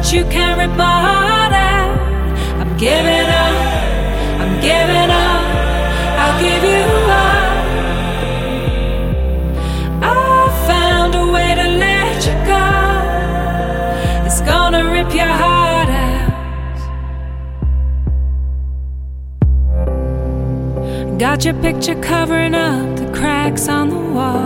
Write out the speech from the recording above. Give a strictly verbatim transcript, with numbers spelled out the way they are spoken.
that you can't rip my heart out. I'm giving up, I'm giving up, I'll give you up. I found a way to let you go. It's gonna rip your heart out. Got your picture covering up the cracks on the wall.